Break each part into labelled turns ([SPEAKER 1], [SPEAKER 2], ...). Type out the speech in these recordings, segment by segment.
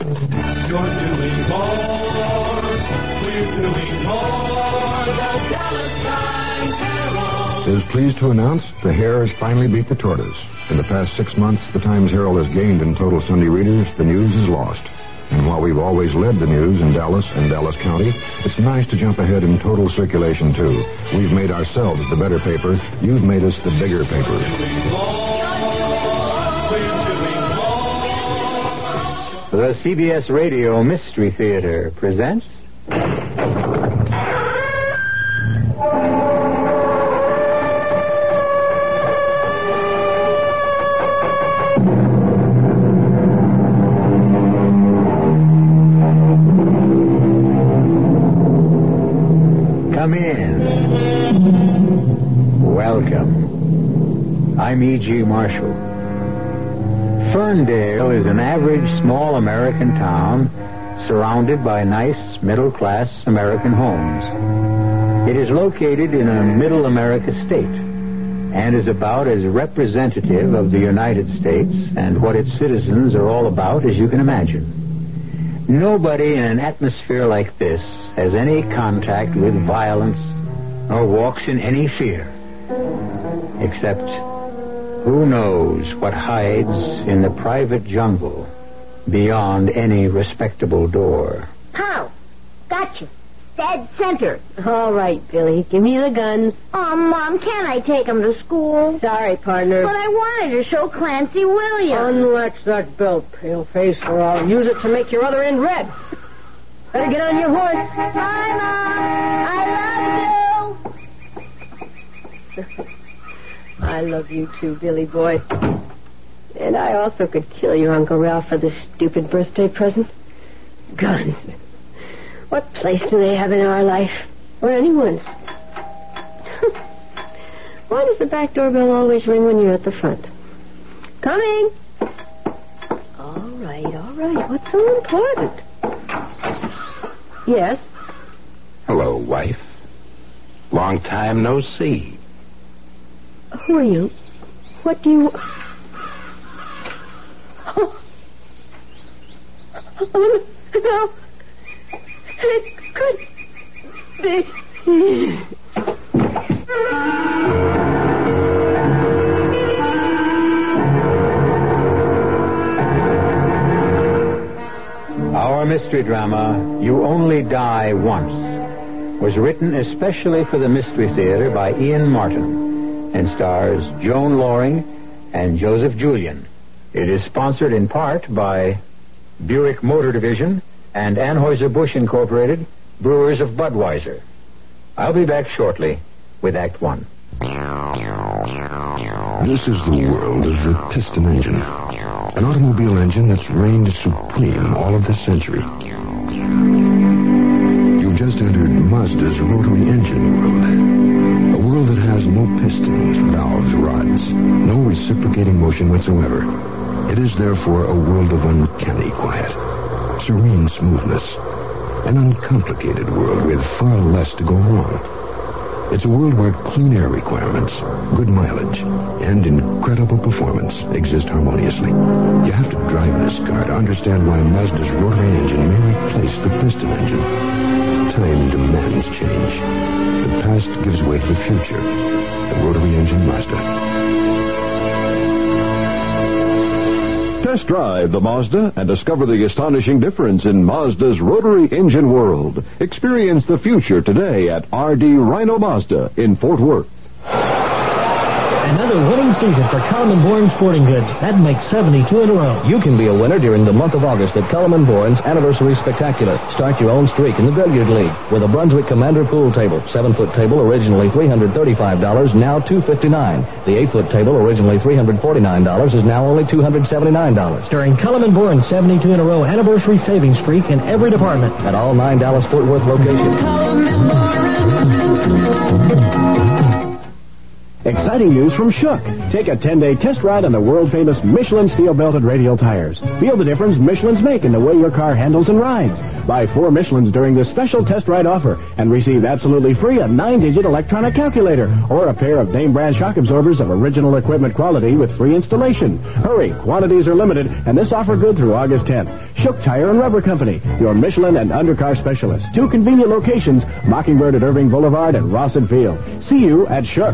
[SPEAKER 1] You're doing more. We're doing more. The Dallas Times Herald
[SPEAKER 2] is pleased to announce the hare has finally beat the tortoise. In the past 6 months, the Times Herald has gained in total Sunday readers. The news is lost. And while we've always led the news in Dallas and Dallas County, it's nice to jump ahead in total circulation, too. We've made ourselves the better paper. You've made us the bigger paper.
[SPEAKER 3] The CBS Radio Mystery Theater presents... Come in. Welcome. I'm E.G. Marshall. Ferndale is an average small American town surrounded by nice middle-class American homes. It is located in a middle America state and is about as representative of the United States and what its citizens are all about as you can imagine. Nobody in an atmosphere like this has any contact with violence or walks in any fear, except who knows what hides in the private jungle beyond any respectable door.
[SPEAKER 4] Pow! Gotcha. Dead center.
[SPEAKER 5] All right, Billy. Give me the guns.
[SPEAKER 4] Oh, Mom, can't I take him to school?
[SPEAKER 5] Sorry, partner.
[SPEAKER 4] But I wanted to show Clancy Williams.
[SPEAKER 5] Unlatch that belt, paleface, or I'll use it to make your other end red. Better get on your horse.
[SPEAKER 4] Bye, Mom. I love you.
[SPEAKER 5] I love you too, Billy boy. And I also could kill your Uncle Ralph for this stupid birthday present. Guns. What place do they have in our life? Or anyone's? Why does the back doorbell always ring when you're at the front? Coming! All right. What's so important? Yes?
[SPEAKER 6] Hello, wife. Long time no see.
[SPEAKER 5] Who are you? What do you... Oh, no. It could be...
[SPEAKER 3] Our mystery drama, You Only Die Once, was written especially for the Mystery Theater by Ian Martin and stars Joan Loring and Joseph Julian. It is sponsored in part by Buick Motor Division and Anheuser-Busch Incorporated, Brewers of Budweiser. I'll be back shortly with Act One.
[SPEAKER 2] This is the world of the piston engine. An automobile engine that's reigned supreme all of this century. You've just entered Mazda's rotary engine world. A world that has no pistons, valves, rods, no reciprocating motion whatsoever. It is therefore a world of uncanny quiet, serene smoothness, an uncomplicated world with far less to go wrong. It's a world where clean air requirements, good mileage, and incredible performance exist harmoniously. You have to drive this car to understand why Mazda's rotary engine may replace the piston engine. Time demands change. The past gives way to the future. The rotary engine Mazda.
[SPEAKER 7] Test drive the Mazda and discover the astonishing difference in Mazda's rotary engine world. Experience the future today at R.D. Rhino Mazda in Fort Worth.
[SPEAKER 8] Another winning season for Culliman Bourne Sporting Goods. That makes 72 in a row.
[SPEAKER 9] You can be a winner during the month of August at Culliman Bourne's Anniversary Spectacular. Start your own streak in the Billiard League with a Brunswick Commander pool table. 7-foot table, originally $335, now $259. The 8-foot table, originally $349, is now only $279.
[SPEAKER 8] During Culliman Bourne's 72 in a row Anniversary Savings Streak in every department.
[SPEAKER 9] At all 9 Dallas-Fort Worth locations.
[SPEAKER 10] Exciting news from Shook. Take a 10-day test ride on the world-famous Michelin steel-belted radial tires. Feel the difference Michelin's make in the way your car handles and rides. Buy 4 Michelins during this special test ride offer and receive absolutely free a 9-digit electronic calculator or a pair of name-brand shock absorbers of original equipment quality with free installation. Hurry, quantities are limited, and this offer good through August 10th. Shook Tire and Rubber Company, your Michelin and undercar specialist. 2 convenient locations, Mockingbird at Irving Boulevard and Rossett Field. See you at Shook.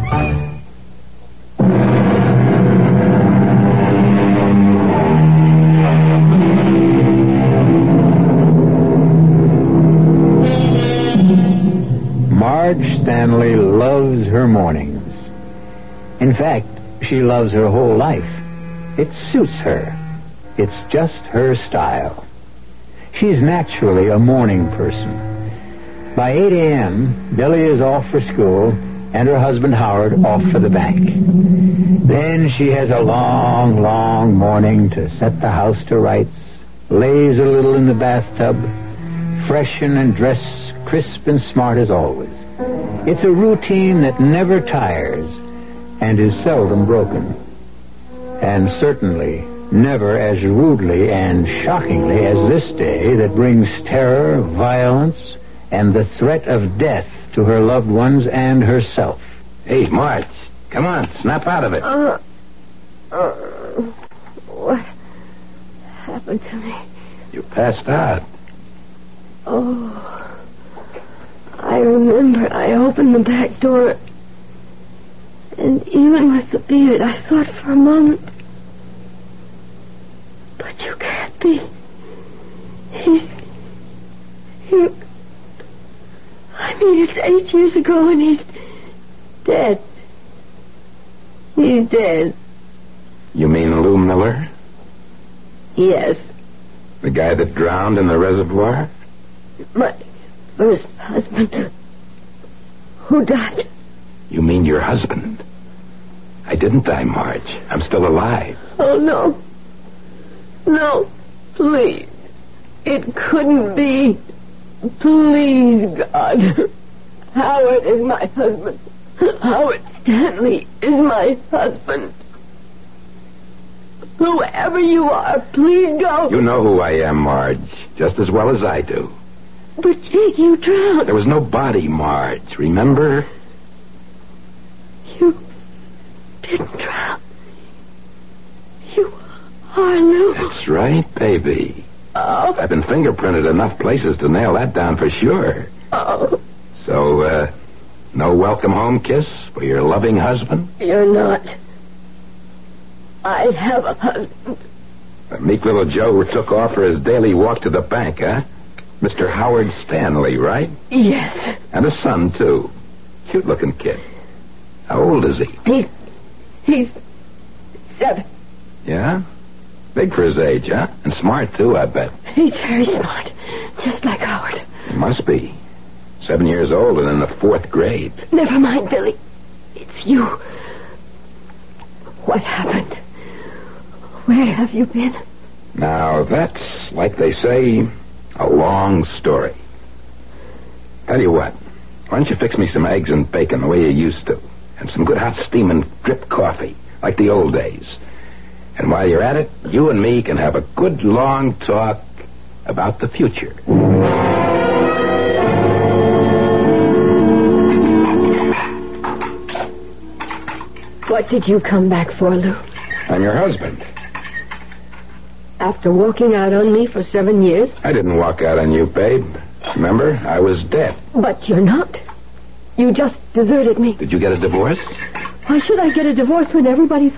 [SPEAKER 3] Marge Stanley loves her mornings. In fact, she loves her whole life. It suits her. It's just her style. She's naturally a morning person. By 8 a.m., Billy is off for school, and her husband Howard off for the bank. Then she has a long, long morning to set the house to rights, laze a little in the bathtub, freshen and dress crisp and smart as always. It's a routine that never tires and is seldom broken. And certainly never as rudely and shockingly as this day that brings terror, violence, and the threat of death to her loved ones and herself.
[SPEAKER 6] Hey, Marge, come on, snap out of it.
[SPEAKER 5] What happened to me?
[SPEAKER 6] You passed out.
[SPEAKER 5] Oh, I remember I opened the back door, and even with the beard, I thought for a moment, but you can't be. It's 8 years ago, and he's dead. He's dead.
[SPEAKER 6] You mean Lou Miller?
[SPEAKER 5] Yes.
[SPEAKER 6] The guy that drowned in the reservoir?
[SPEAKER 5] My first husband, who died.
[SPEAKER 6] You mean your husband? I didn't die, Marge. I'm still alive.
[SPEAKER 5] Oh, no. No, please. It couldn't be. Please, God. Howard is my husband. Howard Stanley is my husband. Whoever you are, please go.
[SPEAKER 6] You know who I am, Marge, just as well as I do.
[SPEAKER 5] But Jake, you drowned.
[SPEAKER 6] There was no body, Marge, remember?
[SPEAKER 5] You didn't drown. You are Lou.
[SPEAKER 6] That's right, baby.
[SPEAKER 5] Oh.
[SPEAKER 6] I've been fingerprinted enough places to nail that down for sure.
[SPEAKER 5] Oh.
[SPEAKER 6] So, no welcome home kiss for your loving husband?
[SPEAKER 5] You're not. I have a husband.
[SPEAKER 6] A meek little Joe who took off for his daily walk to the bank, huh? Mr. Howard Stanley, right?
[SPEAKER 5] Yes.
[SPEAKER 6] And a son, too. Cute-looking kid. How old is he?
[SPEAKER 5] He's 7.
[SPEAKER 6] Yeah? Big for his age, huh? And smart, too, I bet.
[SPEAKER 5] He's very smart. Just like Howard.
[SPEAKER 6] He must be. 7 years old and in the 4th grade.
[SPEAKER 5] Never mind, Billy. It's you. What happened? Where have you been?
[SPEAKER 6] Now, that's, like they say, a long story. Tell you what. Why don't you fix me some eggs and bacon the way you used to? And some good hot steaming drip coffee, like the old days. And while you're at it, you and me can have a good long talk about the future.
[SPEAKER 5] What did you come back for, Lou?
[SPEAKER 6] I'm your husband.
[SPEAKER 5] After walking out on me for 7 years?
[SPEAKER 6] I didn't walk out on you, babe. Remember, I was dead.
[SPEAKER 5] But you're not. You just deserted me.
[SPEAKER 6] Did you get a divorce?
[SPEAKER 5] Why should I get a divorce when everybody's...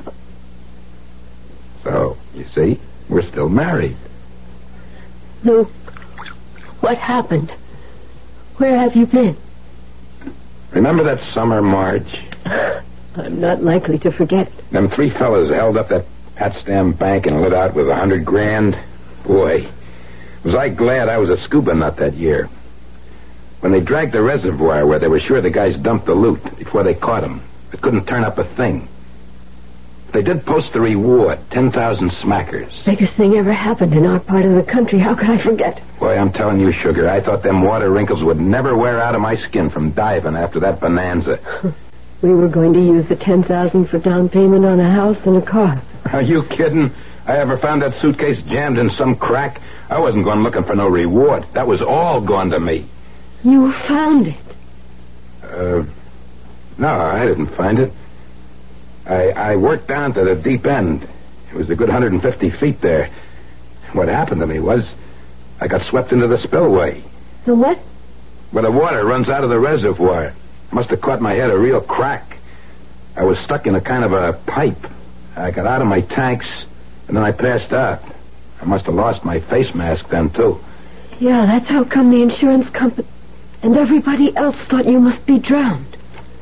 [SPEAKER 6] So, you see, we're still married.
[SPEAKER 5] Lou, what happened? Where have you been?
[SPEAKER 6] Remember that summer, Marge?
[SPEAKER 5] I'm not likely to forget.
[SPEAKER 6] Them 3 fellas held up that Potsdam bank and lit out with $100 grand. Boy, was I glad I was a scuba nut that year. When they dragged the reservoir where they were sure the guys dumped the loot before they caught them, it couldn't turn up a thing. They did post the reward, 10,000 smackers.
[SPEAKER 5] Biggest thing ever happened in our part of the country. How could I forget?
[SPEAKER 6] Boy, I'm telling you, Sugar, I thought them water wrinkles would never wear out of my skin from diving after that bonanza.
[SPEAKER 5] We were going to use the $10,000 for down payment on a house and a car.
[SPEAKER 6] Are you kidding? I ever found that suitcase jammed in some crack? I wasn't going looking for no reward. That was all gone to me.
[SPEAKER 5] You found it?
[SPEAKER 6] No, I didn't find it. I worked down to the deep end. It was a good 150 feet there. What happened to me was I got swept into the spillway.
[SPEAKER 5] The what?
[SPEAKER 6] Where the water runs out of the reservoir. Must have caught my head a real crack. I was stuck in a kind of a pipe. I got out of my tanks, and then I passed out. I must have lost my face mask then, too.
[SPEAKER 5] Yeah, that's how come the insurance company and everybody else thought you must be drowned.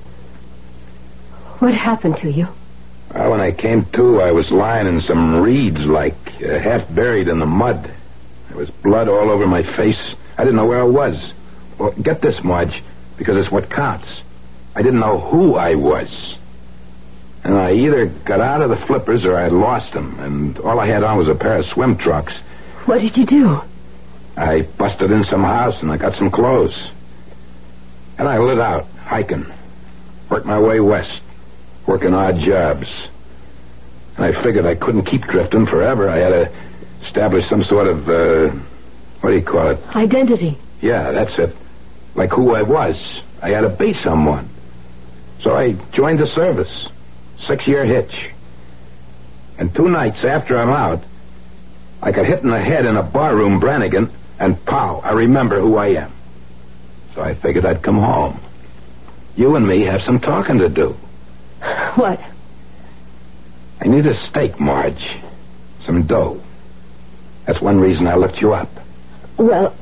[SPEAKER 5] What happened to you?
[SPEAKER 6] Well, when I came to, I was lying in some reeds, half buried in the mud. There was blood all over my face. I didn't know where I was. Well, get this, Marge, because it's what counts. I didn't know who I was. And I either got out of the flippers or I lost them, and all I had on was a pair of swim trunks.
[SPEAKER 5] What did you do?
[SPEAKER 6] I busted in some house and I got some clothes. And I lit out, hiking. Worked my way west, working odd jobs. And I figured I couldn't keep drifting forever. I had to establish some sort of, what do you call it?
[SPEAKER 5] Identity.
[SPEAKER 6] Yeah, that's it. Like who I was. I had to be someone. So I joined the service. 6-year hitch. And 2 nights after I'm out, I got hit in the head in a barroom, Brannigan, and pow, I remember who I am. So I figured I'd come home. You and me have some talking to do.
[SPEAKER 5] What?
[SPEAKER 6] I need a stake, Marge. Some dough. That's one reason I looked you up.
[SPEAKER 5] Well,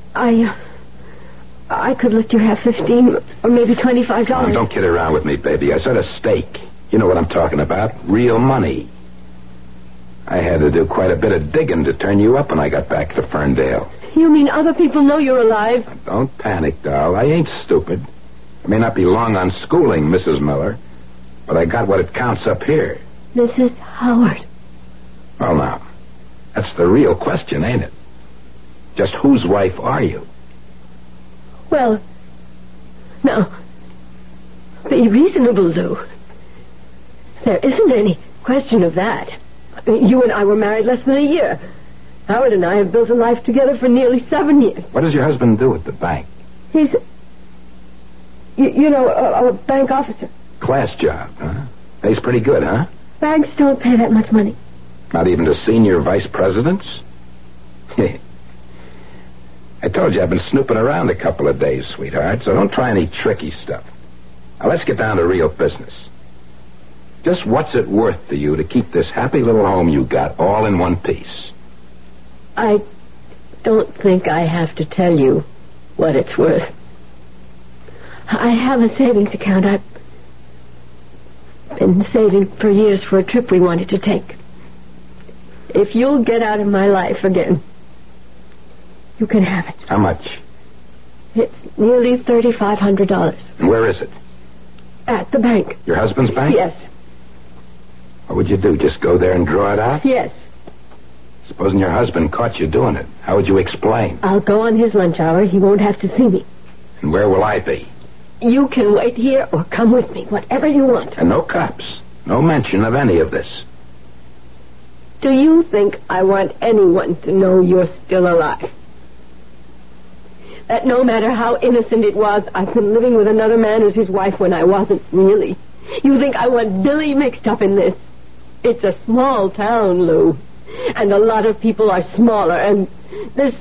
[SPEAKER 5] I could let you have $15 or maybe $25.
[SPEAKER 6] Oh, don't kid around with me, baby. I said a stake. You know what I'm talking about. Real money. I had to do quite a bit of digging to turn you up when I got back to Ferndale.
[SPEAKER 5] You mean other people know you're alive?
[SPEAKER 6] Don't panic, doll. I ain't stupid. I may not be long on schooling, Mrs. Miller, but I got what it counts up here.
[SPEAKER 5] Mrs. Howard.
[SPEAKER 6] Well, now, that's the real question, ain't it? Just whose wife are you?
[SPEAKER 5] Well, now, be reasonable, Lou. There isn't any question of that. I mean, you and I were married less than a year. Howard and I have built a life together for nearly 7 years.
[SPEAKER 6] What does your husband do at the bank?
[SPEAKER 5] He's, a bank officer.
[SPEAKER 6] Class job, huh? Pays pretty good, huh?
[SPEAKER 5] Banks don't pay that much money.
[SPEAKER 6] Not even to senior vice presidents? I told you I've been snooping around a couple of days, sweetheart, so don't try any tricky stuff. Now, let's get down to real business. Just what's it worth to you to keep this happy little home you got all in one piece?
[SPEAKER 5] I don't think I have to tell you what it's worth. I have a savings account. I've been saving for years for a trip we wanted to take. If you'll get out of my life again, you can have it.
[SPEAKER 6] How much?
[SPEAKER 5] It's nearly $3,500.
[SPEAKER 6] And where is it?
[SPEAKER 5] At the bank.
[SPEAKER 6] Your husband's bank?
[SPEAKER 5] Yes.
[SPEAKER 6] What would you do, just go there and draw it out?
[SPEAKER 5] Yes.
[SPEAKER 6] Supposing your husband caught you doing it, how would you explain?
[SPEAKER 5] I'll go on his lunch hour. He won't have to see me.
[SPEAKER 6] And where will I be?
[SPEAKER 5] You can wait here or come with me, whatever you want.
[SPEAKER 6] And no cops. No mention of any of this.
[SPEAKER 5] Do you think I want anyone to know you're still alive? That no matter how innocent it was, I've been living with another man as his wife when I wasn't really. You think I want Billy mixed up in this? It's a small town, Lou. And a lot of people are smaller, and this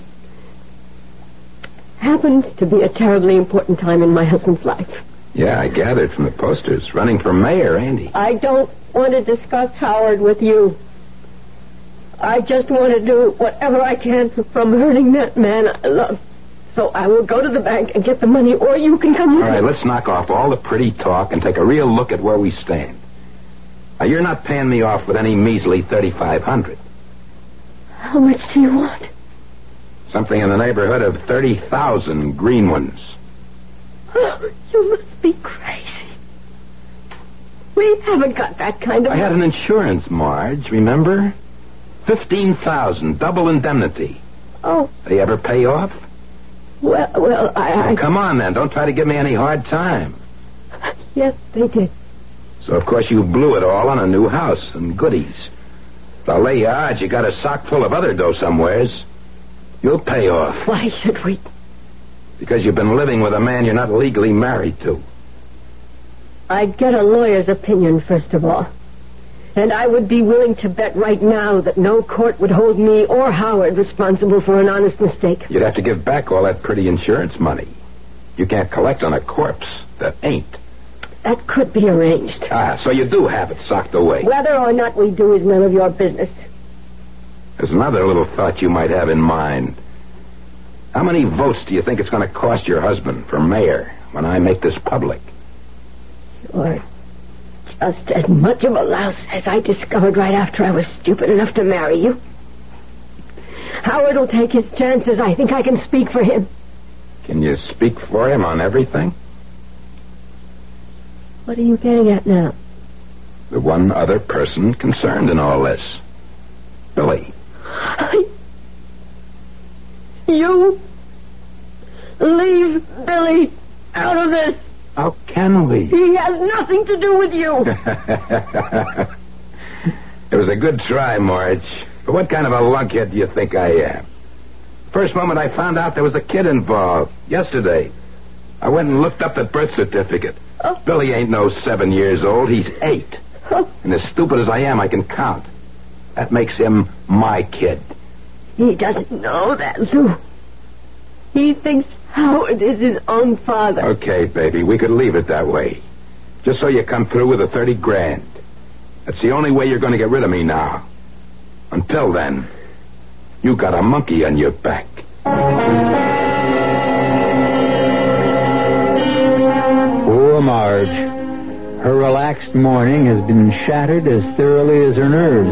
[SPEAKER 5] happens to be a terribly important time in my husband's life.
[SPEAKER 6] Yeah, I gathered from the posters. Running for mayor, ain't he?
[SPEAKER 5] I don't want to discuss Howard with you. I just want to do whatever I can from hurting that man I love. So I will go to the bank and get the money, or you can come with me.
[SPEAKER 6] All right, let's knock off all the pretty talk and take a real look at where we stand. Now, you're not paying me off with any measly $3,500.
[SPEAKER 5] How much do you want?
[SPEAKER 6] Something in the neighborhood of 30,000 green ones.
[SPEAKER 5] Oh, you must be crazy. We haven't got that kind of...
[SPEAKER 6] I had an insurance, Marge, remember? 15,000, double indemnity.
[SPEAKER 5] Oh.
[SPEAKER 6] They ever pay off?
[SPEAKER 5] Well, I...
[SPEAKER 6] Oh, come on, then. Don't try to give me any hard time.
[SPEAKER 5] Yes, they did.
[SPEAKER 6] So, of course, you blew it all on a new house and goodies. But I'll lay you odds you got a sock full of other dough somewheres. You'll pay off.
[SPEAKER 5] Why should we?
[SPEAKER 6] Because you've been living with a man you're not legally married to.
[SPEAKER 5] I'd get a lawyer's opinion, first of all. And I would be willing to bet right now that no court would hold me or Howard responsible for an honest mistake.
[SPEAKER 6] You'd have to give back all that pretty insurance money. You can't collect on a corpse that ain't.
[SPEAKER 5] That could be arranged.
[SPEAKER 6] So you do have it socked away.
[SPEAKER 5] Whether or not we do is none of your business.
[SPEAKER 6] There's another little thought you might have in mind. How many votes do you think it's going to cost your husband for mayor when I make this public?
[SPEAKER 5] Or just as much of a louse as I discovered right after I was stupid enough to marry you. Howard will take his chances. I think I can speak for him.
[SPEAKER 6] Can you speak for him on everything?
[SPEAKER 5] What are you getting at now?
[SPEAKER 6] The one other person concerned in all this. Billy.
[SPEAKER 5] You leave Billy out of this.
[SPEAKER 6] How can we?
[SPEAKER 5] He has nothing to do with you.
[SPEAKER 6] It was a good try, Marge. But what kind of a lunkhead do you think I am? First moment I found out there was a kid involved. Yesterday. I went and looked up the birth certificate.
[SPEAKER 5] Oh.
[SPEAKER 6] Billy ain't no 7 years old. He's 8.
[SPEAKER 5] Oh.
[SPEAKER 6] And as stupid as I am, I can count. That makes him my kid.
[SPEAKER 5] He doesn't know that, Lou. He thinks Howard is his own father.
[SPEAKER 6] Okay, baby, we could leave it that way. Just so you come through with the $30,000. That's the only way you're going to get rid of me now. Until then, you got a monkey on your back.
[SPEAKER 3] Poor Marge. Her relaxed morning has been shattered as thoroughly as her nerves.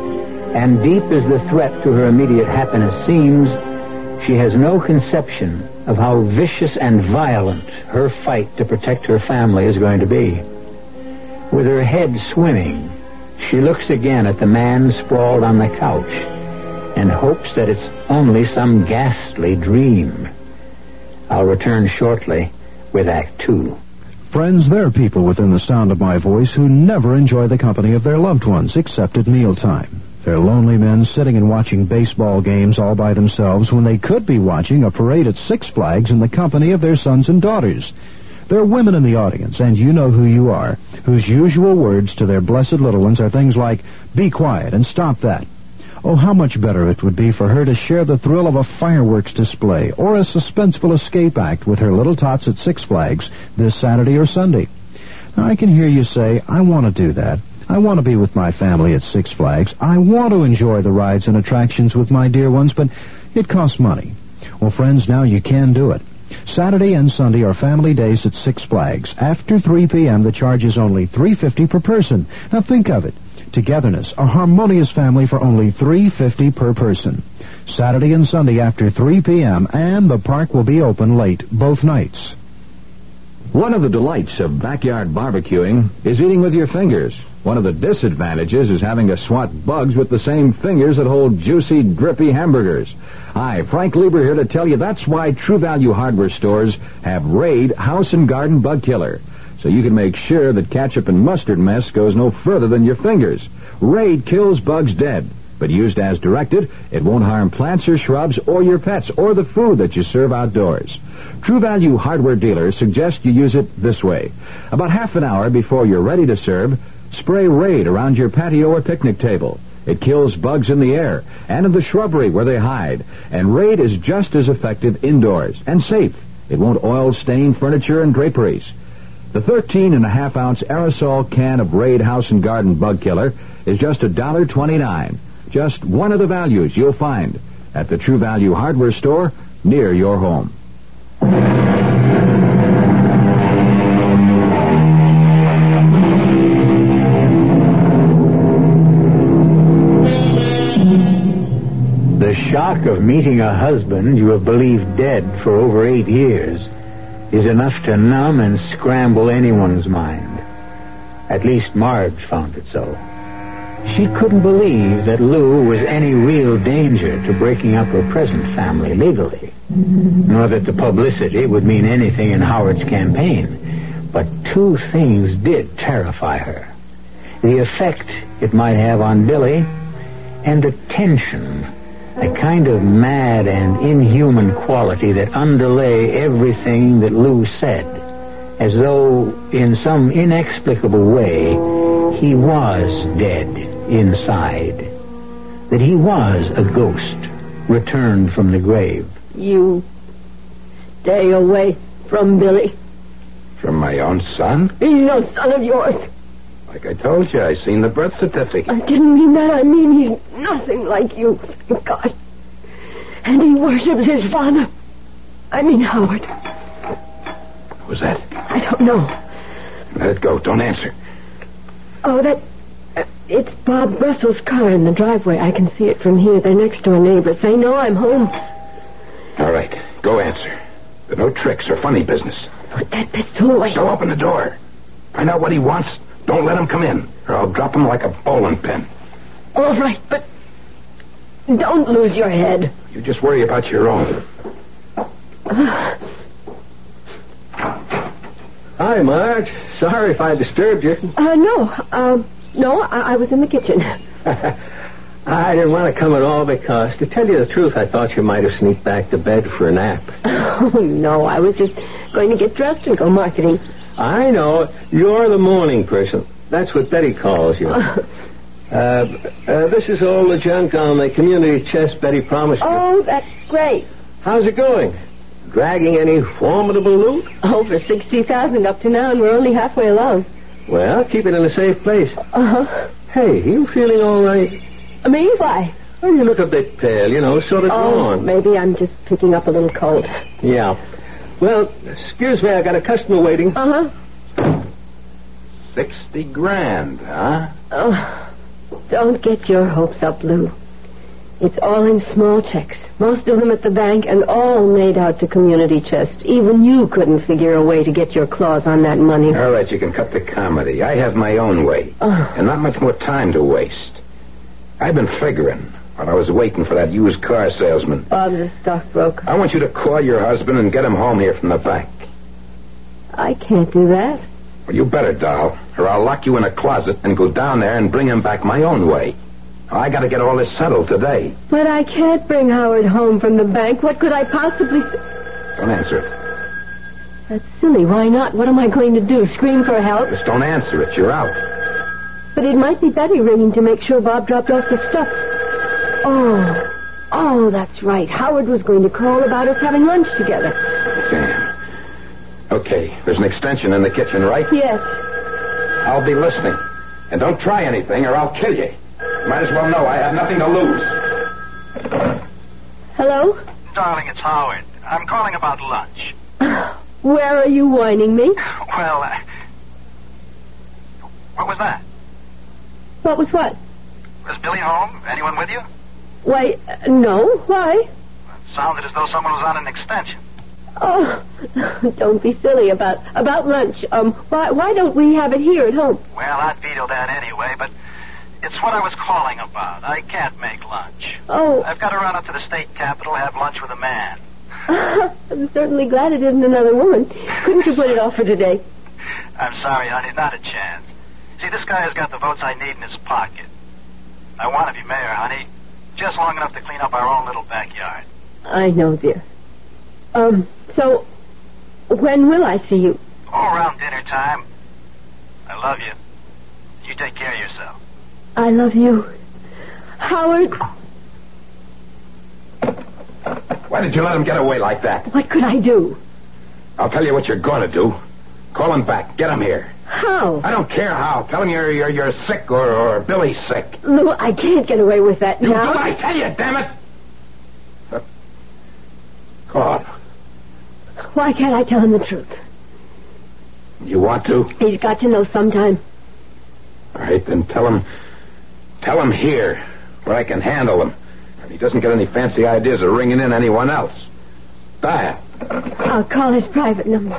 [SPEAKER 3] And deep as the threat to her immediate happiness seems, she has no conception of how vicious and violent her fight to protect her family is going to be. With her head swimming, she looks again at the man sprawled on the couch and hopes that it's only some ghastly dream. I'll return shortly with Act 2.
[SPEAKER 2] Friends, there are people within the sound of my voice who never enjoy the company of their loved ones except at mealtime. They're lonely men sitting and watching baseball games all by themselves when they could be watching a parade at Six Flags in the company of their sons and daughters. There are women in the audience, and you know who you are, whose usual words to their blessed little ones are things like, "Be quiet and stop that." Oh, how much better it would be for her to share the thrill of a fireworks display or a suspenseful escape act with her little tots at Six Flags this Saturday or Sunday. Now, I can hear you say, "I want to do that. I want to be with my family at Six Flags. I want to enjoy the rides and attractions with my dear ones, but it costs money." Well, friends, now you can do it. Saturday and Sunday are family days at Six Flags. After 3 p.m., the charge is only $3.50 per person. Now think of it. Togetherness, a harmonious family for only $3.50 per person. Saturday and Sunday after 3 p.m., and the park will be open late both nights.
[SPEAKER 9] One of the delights of backyard barbecuing is eating with your fingers. One of the disadvantages is having to swat bugs with the same fingers that hold juicy, drippy hamburgers. Hi, Frank Lieber here to tell you that's why True Value hardware stores have Raid House and Garden Bug Killer. So you can make sure that ketchup and mustard mess goes no further than your fingers. Raid kills bugs dead, but used as directed, it won't harm plants or shrubs or your pets or the food that you serve outdoors. True Value hardware dealers suggest you use it this way. About half an hour before you're ready to serve, spray Raid around your patio or picnic table. It kills bugs in the air and in the shrubbery where they hide. And Raid is just as effective indoors and safe. It won't oil stain furniture and draperies. The 13.5-ounce aerosol can of Raid House and Garden Bug Killer is just $1.29. Just one of the values you'll find at the True Value hardware store near your home.
[SPEAKER 3] The shock of meeting a husband you have believed dead for over 8 years is enough to numb and scramble anyone's mind. At least Marge found it so. She couldn't believe that Lou was any real danger to breaking up her present family legally, nor that the publicity would mean anything in Howard's campaign. But 2 things did terrify her. the effect it might have on Billy, and the tension, a kind of mad and inhuman quality that underlay everything that Lou said, as though, in some inexplicable way, he was dead inside, that he was a ghost returned from the grave.
[SPEAKER 5] You stay away from Billy.
[SPEAKER 6] From my own son?
[SPEAKER 5] He's no son of yours.
[SPEAKER 6] Like I told you, I seen the birth certificate.
[SPEAKER 5] I didn't mean that. I mean he's nothing like you, thank God. And he worships his father. I mean Howard.
[SPEAKER 6] Who's that?
[SPEAKER 5] I don't know.
[SPEAKER 6] Let it go. Don't answer.
[SPEAKER 5] Oh, it's Bob Russell's car in the driveway. I can see it from here. They're next door neighbors. They know I'm home.
[SPEAKER 6] All right. Go answer. There are no tricks or funny business.
[SPEAKER 5] Put that pistol away.
[SPEAKER 6] Go open the door. Find out what he wants. Don't let him come in, or I'll drop him like a bowling pin.
[SPEAKER 5] All right, but don't lose your head.
[SPEAKER 6] You just worry about your own.
[SPEAKER 11] Hi, Marge. Sorry if I disturbed you.
[SPEAKER 5] No, I was in the kitchen.
[SPEAKER 11] I didn't want to come at all because, to tell you the truth, I thought you might have sneaked back to bed for a nap.
[SPEAKER 5] Oh, no, I was just going to get dressed and go marketing.
[SPEAKER 11] I know. You're the morning person. That's what Betty calls you. This is all the junk on the community chest Betty promised you.
[SPEAKER 5] Oh, that's great.
[SPEAKER 11] How's it going? Dragging any formidable loot?
[SPEAKER 5] Over 60,000 up to now, and we're only halfway along.
[SPEAKER 11] Well, keep it in a safe place.
[SPEAKER 5] Uh-huh.
[SPEAKER 11] Hey, you feeling all right?
[SPEAKER 5] Me? Why?
[SPEAKER 11] Well, you look a bit pale, sort of drawn.
[SPEAKER 5] Maybe I'm just picking up a little cold.
[SPEAKER 11] Yeah. Well, excuse me, I got a customer waiting.
[SPEAKER 5] Uh-huh.
[SPEAKER 6] 60 grand, huh?
[SPEAKER 5] Oh, don't get your hopes up, Lou. It's all in small checks, most of them at the bank, and all made out to Community Chest. Even you couldn't figure a way to get your claws on that money.
[SPEAKER 6] All right, you can cut the comedy. I have my own way, and not much more time to waste. I've been figuring while I was waiting for that used car salesman.
[SPEAKER 5] Bob's a stockbroker.
[SPEAKER 6] I want you to call your husband and get him home here from the bank.
[SPEAKER 5] I can't do that.
[SPEAKER 6] Well, you better, doll, or I'll lock you in a closet and go down there and bring him back my own way. I got to get all this settled today.
[SPEAKER 5] But I can't bring Howard home from the bank. What could I possibly...
[SPEAKER 6] Don't answer it.
[SPEAKER 5] That's silly. Why not? What am I going to do? Scream for help?
[SPEAKER 6] Just don't answer it. You're out.
[SPEAKER 5] But it might be Betty ringing to make sure Bob dropped off the stuff. Oh, that's right. Howard was going to call about us having lunch together.
[SPEAKER 6] Sam. Okay, there's an extension in the kitchen, right?
[SPEAKER 5] Yes.
[SPEAKER 6] I'll be listening. And don't try anything or I'll kill you. You might as well know I have nothing to lose.
[SPEAKER 5] Hello?
[SPEAKER 12] Darling, it's Howard. I'm calling about lunch.
[SPEAKER 5] Where are you whining me?
[SPEAKER 12] Well, what was that?
[SPEAKER 5] What was what?
[SPEAKER 12] Was Billy home? Anyone with you?
[SPEAKER 5] Why, no. Why?
[SPEAKER 12] It sounded as though someone was on an extension.
[SPEAKER 5] Oh, don't be silly about lunch. Why don't we have it here at home?
[SPEAKER 12] Well, I'd veto that anyway, but it's what I was calling about. I can't make lunch.
[SPEAKER 5] Oh.
[SPEAKER 12] I've got to run up to the state capitol, have lunch with a man.
[SPEAKER 5] I'm certainly glad it isn't another woman. Couldn't you put it off for today?
[SPEAKER 12] I'm sorry, honey, not a chance. See, this guy has got the votes I need in his pocket. I want to be mayor, honey. Just long enough to clean up our own little backyard.
[SPEAKER 5] I know, dear. So, when will I see you?
[SPEAKER 12] Oh, around dinner time. I love you. You take care of yourself.
[SPEAKER 5] I love you. Howard.
[SPEAKER 6] Why did you let him get away like that?
[SPEAKER 5] What could I do?
[SPEAKER 6] I'll tell you what you're going to do. Call him back. Get him here.
[SPEAKER 5] How?
[SPEAKER 6] I don't care how. Tell him you're sick or Billy's sick.
[SPEAKER 5] Lou, I can't get away with that
[SPEAKER 6] You
[SPEAKER 5] now.
[SPEAKER 6] do, I tell you, damn it. Call him.
[SPEAKER 5] Why can't I tell him the truth?
[SPEAKER 6] You want to?
[SPEAKER 5] He's got to know sometime.
[SPEAKER 6] All right, then tell him here, where I can handle him. And he doesn't get any fancy ideas of ringing in anyone else. Dial.
[SPEAKER 5] I'll call his private number.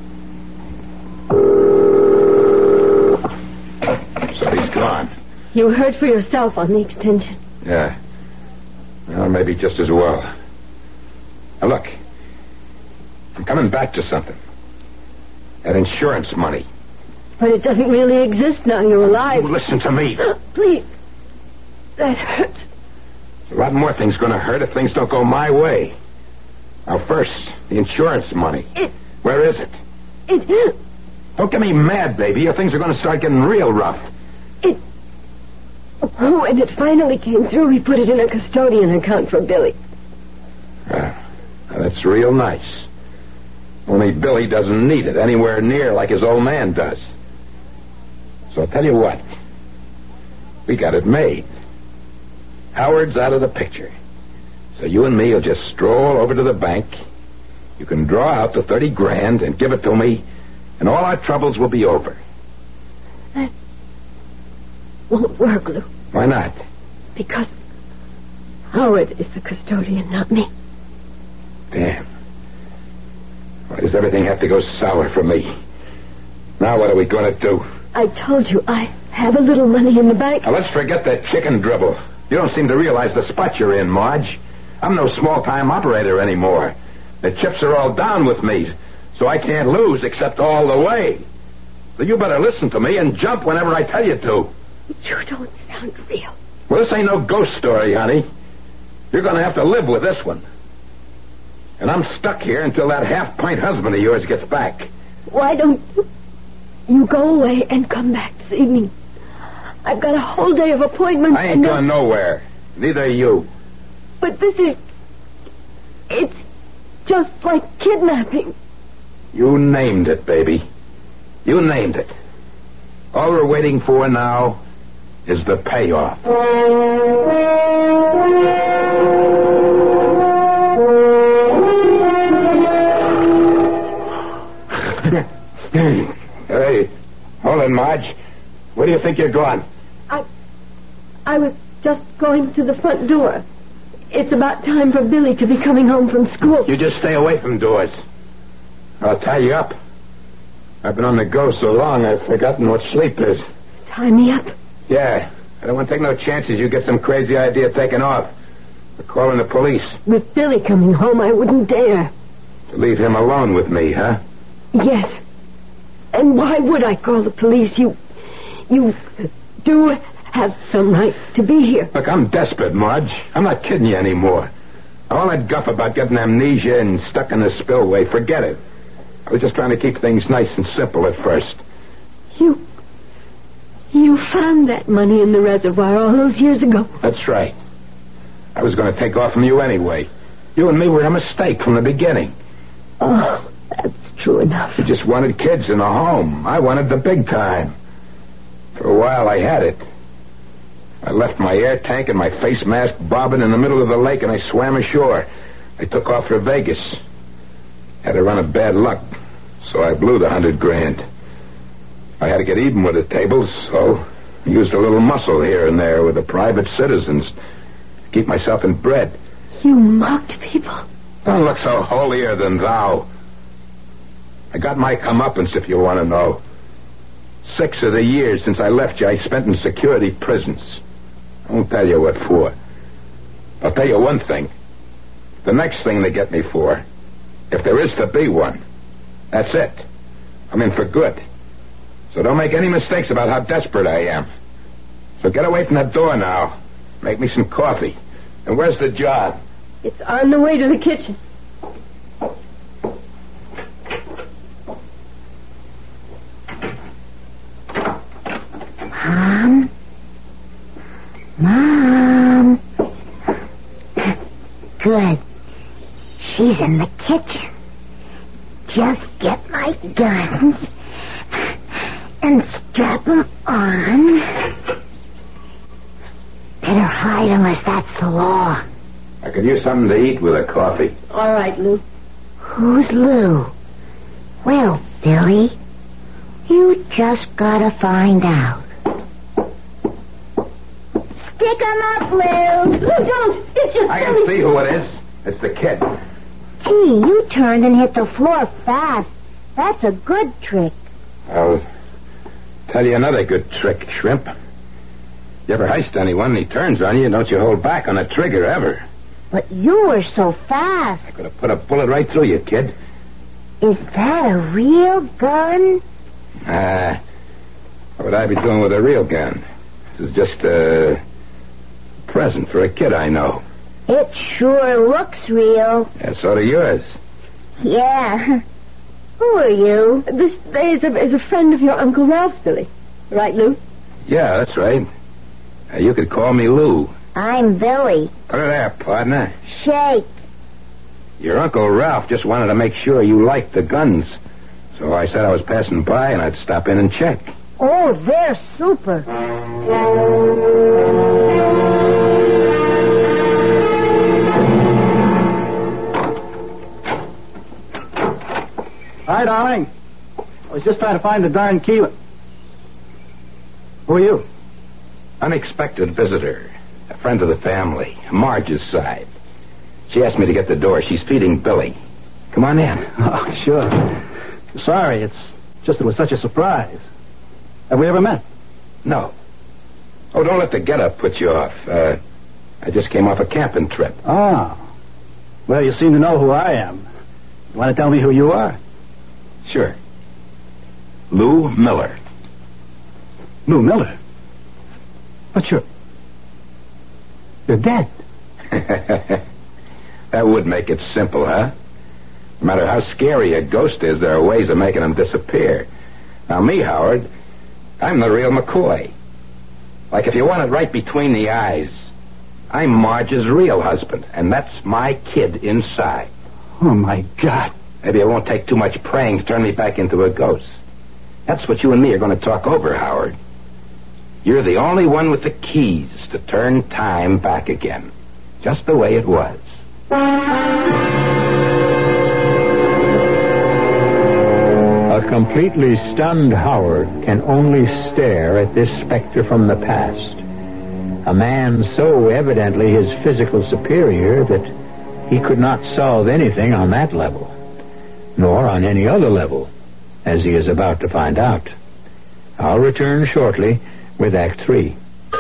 [SPEAKER 5] You heard for yourself on the extension.
[SPEAKER 6] Yeah. Well, maybe just as well. Now, look. I'm coming back to something. That insurance money.
[SPEAKER 5] But it doesn't really exist now you're alive.
[SPEAKER 6] You listen to me.
[SPEAKER 5] Please. That hurts.
[SPEAKER 6] A lot more things going to hurt if things don't go my way. Now, first, the insurance money. Where is it? Don't get me mad, baby, or things are going to start getting real rough.
[SPEAKER 5] When it finally came through, we put it in a custodian account for Billy.
[SPEAKER 6] That's real nice. Only Billy doesn't need it anywhere near like his old man does. So I'll tell you what. We got it made. Howard's out of the picture. So you and me will just stroll over to the bank. You can draw out the $30,000 and give it to me, and all our troubles will be over.
[SPEAKER 5] That won't work, Lou.
[SPEAKER 6] Why not?
[SPEAKER 5] Because Howard is the custodian, not me.
[SPEAKER 6] Damn. Why does everything have to go sour for me? Now what are we going to do?
[SPEAKER 5] I told you I have a little money in the bank.
[SPEAKER 6] Now let's forget that chicken dribble. You don't seem to realize the spot you're in, Marge. I'm no small-time operator anymore. The chips are all down with me, so I can't lose except all the way. So you better listen to me and jump whenever I tell you to.
[SPEAKER 5] You don't sound real.
[SPEAKER 6] Well, this ain't no ghost story, honey. You're going to have to live with this one. And I'm stuck here until that half-pint husband of yours gets back.
[SPEAKER 5] Why don't you go away and come back this evening? I've got a whole day of appointments.
[SPEAKER 6] I ain't going nowhere. Neither are you.
[SPEAKER 5] But it's just like kidnapping.
[SPEAKER 6] You named it, baby. You named it. All we're waiting for now is the payoff. Hey, hold on, Marge. Where do you think you're going?
[SPEAKER 5] I was just going to the front door. It's about time for Billy to be coming home from school.
[SPEAKER 6] You just stay away from doors. I'll tie you up. I've been on the go so long I've forgotten what sleep is.
[SPEAKER 5] Tie me up?
[SPEAKER 6] Yeah. I don't want to take no chances you get some crazy idea taken off. We're calling the police.
[SPEAKER 5] With Billy coming home, I wouldn't dare.
[SPEAKER 6] To leave him alone with me, huh?
[SPEAKER 5] Yes. And why would I call the police? You do have some right to be here.
[SPEAKER 6] Look, I'm desperate, Marge. I'm not kidding you anymore. All that guff about getting amnesia and stuck in the spillway, forget it. I was just trying to keep things nice and simple at first.
[SPEAKER 5] You found that money in the reservoir all those years ago.
[SPEAKER 6] That's right. I was going to take off from you anyway. You and me were a mistake from the beginning.
[SPEAKER 5] Oh, that's true enough.
[SPEAKER 6] You just wanted kids in a home. I wanted the big time. For a while I had it. I left my air tank and my face mask bobbing in the middle of the lake and I swam ashore. I took off for Vegas. Had a run of bad luck, so I blew the $100,000. I had to get even with the tables, so I used a little muscle here and there with the private citizens to keep myself in bread.
[SPEAKER 5] You mocked people?
[SPEAKER 6] Don't look so holier than thou. I got my comeuppance, if you want to know. 6 of the years since I left you, I spent in security prisons. I won't tell you what for. I'll tell you one thing. The next thing they get me for, if there is to be one, that's it. I'm in for good. So don't make any mistakes about how desperate I am. So get away from that door now. Make me some coffee. And where's the job?
[SPEAKER 5] It's on the way to the kitchen.
[SPEAKER 4] Mom. Good. She's in the kitchen. Just get my guns and strap them on. Better hide unless that's the law.
[SPEAKER 6] I could use something to eat with a coffee.
[SPEAKER 5] All right, Lou.
[SPEAKER 4] Who's Lou? Well, Billy, you just gotta find out. Stick 'em up, Lou.
[SPEAKER 5] Lou, don't. It's just
[SPEAKER 6] I
[SPEAKER 5] Billy.
[SPEAKER 6] can see who it is. It's the kid.
[SPEAKER 4] Gee, you turned and hit the floor fast. That's a good trick.
[SPEAKER 6] I'll tell you another good trick, Shrimp. You ever heist anyone and he turns on you, don't you hold back on the trigger ever.
[SPEAKER 4] But you were so fast.
[SPEAKER 6] I could have put a bullet right through you, kid.
[SPEAKER 4] Is that a real gun?
[SPEAKER 6] What would I be doing with a real gun? This is just a present for a kid I know.
[SPEAKER 4] It sure looks real.
[SPEAKER 6] Yeah, so do yours.
[SPEAKER 4] Yeah. Who are you?
[SPEAKER 5] This is a friend of your Uncle Ralph's, Billy. Right, Lou?
[SPEAKER 6] Yeah, that's right. You could call me Lou.
[SPEAKER 4] I'm Billy.
[SPEAKER 6] Put it there, partner.
[SPEAKER 4] Shake.
[SPEAKER 6] Your Uncle Ralph just wanted to make sure you liked the guns. So I said I was passing by and I'd stop in and check.
[SPEAKER 4] Oh, they're super.
[SPEAKER 13] Hi, darling. I was just trying to find the darn key. Who are you?
[SPEAKER 6] Unexpected visitor. A friend of the family. Marge's side. She asked me to get the door. She's feeding Billy. Come on in.
[SPEAKER 13] Oh, sure. Sorry, it's just it was such a surprise. Have we ever met?
[SPEAKER 6] No. Oh, don't let the get-up put you off. I just came off a camping trip.
[SPEAKER 13] Oh. Well, you seem to know who I am. You want to tell me who you are?
[SPEAKER 6] Sure. Lou Miller.
[SPEAKER 13] Lou Miller? But you're dead.
[SPEAKER 6] That would make it simple, huh? No matter how scary a ghost is, there are ways of making them disappear. Now, me, Howard, I'm the real McCoy. Like, if you want it right between the eyes, I'm Marge's real husband, and that's my kid inside.
[SPEAKER 13] Oh, my God.
[SPEAKER 6] Maybe it won't take too much praying to turn me back into a ghost. That's what you and me are going to talk over, Howard. You're the only one with the keys to turn time back again. Just the way it was.
[SPEAKER 3] A completely stunned Howard can only stare at this specter from the past. A man so evidently his physical superior that he could not solve anything on that level, nor on any other level, as he is about to find out. I'll return shortly with Act 3.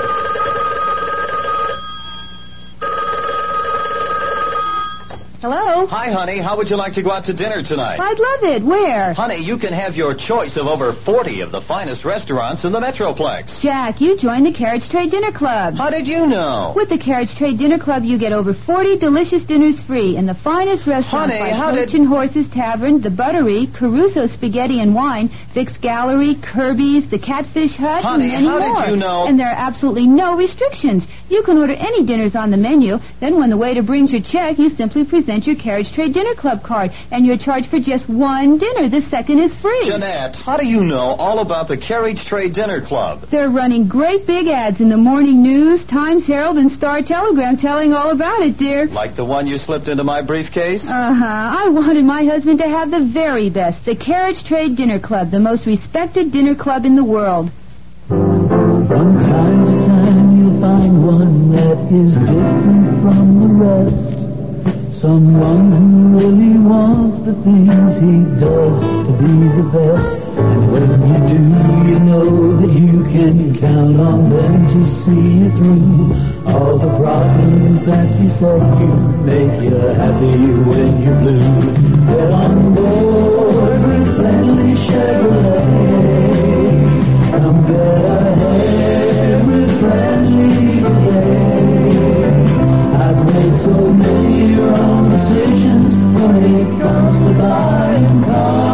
[SPEAKER 14] Hello?
[SPEAKER 15] Hi, honey. How would you like to go out to dinner tonight?
[SPEAKER 14] I'd love it. Where?
[SPEAKER 15] Honey, you can have your choice of over 40 of the finest restaurants in the Metroplex.
[SPEAKER 14] Jack, you joined the Carriage Trade Dinner Club.
[SPEAKER 15] How did you know?
[SPEAKER 14] With the Carriage Trade Dinner Club, you get over 40 delicious dinners free in the finest restaurants
[SPEAKER 15] Honey,
[SPEAKER 14] like
[SPEAKER 15] how
[SPEAKER 14] Coach
[SPEAKER 15] did...
[SPEAKER 14] and Horses Tavern, The Buttery, Caruso Spaghetti and Wine, Vic's Gallery, Kirby's, The Catfish Hut,
[SPEAKER 15] Honey,
[SPEAKER 14] and many
[SPEAKER 15] how
[SPEAKER 14] more.
[SPEAKER 15] did you know?
[SPEAKER 14] And there are absolutely no restrictions. You can order any dinners on the menu. Then when the waiter brings your check, you simply present your Carriage Trade Dinner Club card, and you're charged for just one dinner. The second is free.
[SPEAKER 15] Jeanette, how do you know all about the Carriage Trade Dinner Club?
[SPEAKER 14] They're running great big ads in the Morning News, Times Herald, and Star Telegram telling all about it, dear.
[SPEAKER 15] Like the one you slipped into my briefcase?
[SPEAKER 14] I wanted my husband to have the very best. The Carriage Trade Dinner Club, the most respected dinner club in the world.
[SPEAKER 16] From time to time you'll find one that is different from the rest. Someone who really wants the things he does to be the best. And when you do, you know that you can count on them to see you through. All the problems that beset you make you happy when you're blue. Get on board with friendly Chevrolet. Come get ahead with friendly today. I've made so many wrong decisions when it comes to buying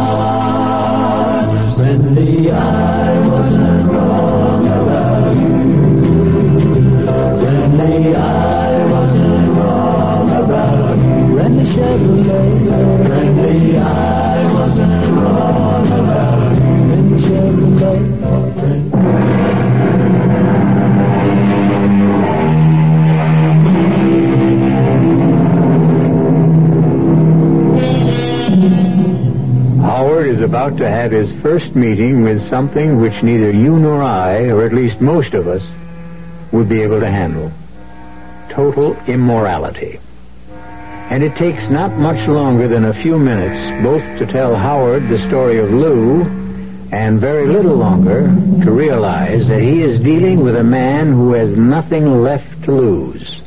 [SPEAKER 16] cars. Friendly, I wasn't wrong about you. Friendly, I wasn't wrong about you. Friendly Chevrolet. Friendly, I wasn't wrong about you. Friendly Chevrolet.
[SPEAKER 3] Howard is about to have his first meeting with something which neither you nor I, or at least most of us, would be able to handle. Total immorality. And it takes not much longer than a few minutes both to tell Howard the story of Lou and very little longer to realize that he is dealing with a man who has nothing left to lose.